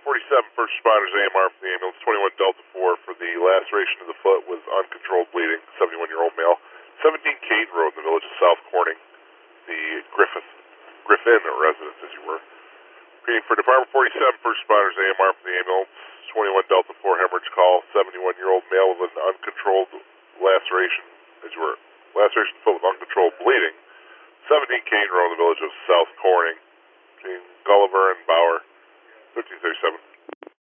47, first responders, AMR from the ambulance, 21 Delta 4 for the laceration of the foot with uncontrolled bleeding, 71-year-old male. 17 Cade Road in the village of South Corning, the Griffin residence, as you were. Reading for Department 47, first responders, AMR from the ambulance, 21 Delta 4 hemorrhage call, 71-year-old male with an uncontrolled laceration, as you were. Laceration of the foot with uncontrolled bleeding, 17 Cade Road in the village of South Corning, between Gulliver and Bauer, 1337.